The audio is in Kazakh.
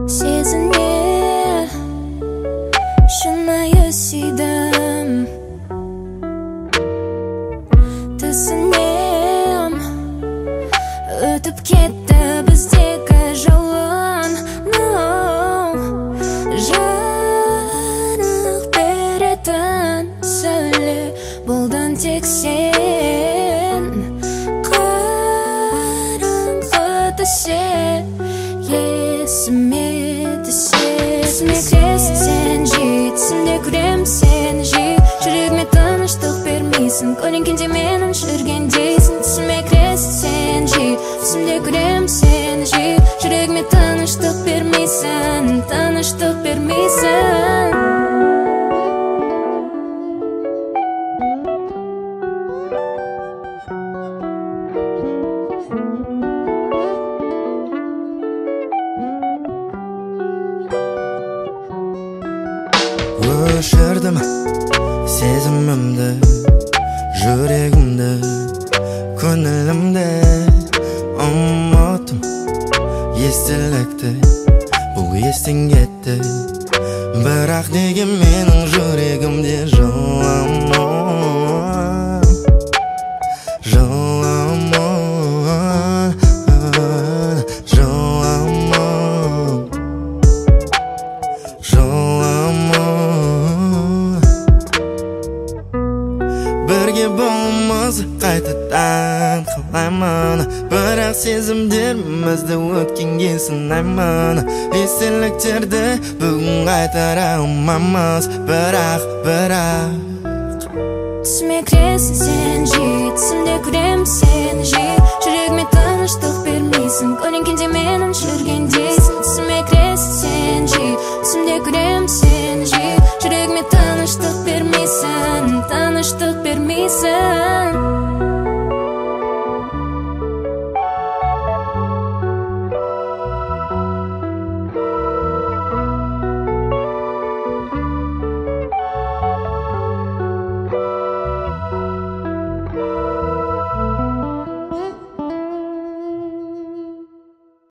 Сезіне шынайы сүйдім, түсінем өтіп кетті біздегі жолын. Жарық беретін сәуле болдың тек сен, қараңғы түсе есіме түсесің. Есесің сен жиі, түсімде көрем сені жиі, жүрегіме тыныштық бермейсің, көлеңкеңде менің жүргендейсің. Түсіме кіресің сен жиі, түсімде көрем сені жиі, жүрегіме тыныштық бермейсің, тыныштық бермейсің. Өшірдім сезімімді, жүрегімді, көңілімді, ұмыттым естілікті, бұл естен кетті. Бірақ неге менің жүрегімде жылама, жылама, жылама, жылама. Бірге болмыз қайтадан қалаймын, бірақ сезімдерімізді өткенге сынаймын. Естеліктерді бүгін қайтара алмаймыз, бірақ түсіме кіресің сен жиі, түсімде көрем сені жиі, жүрегіме тыныштық бермейсің, көлеңкеңде менің жүргендейсің. Түсіме кіресің сен жиі, түсімде көрем сені жиі, жүрегіме тыныштық бермейсің, тыныштық бермейсің.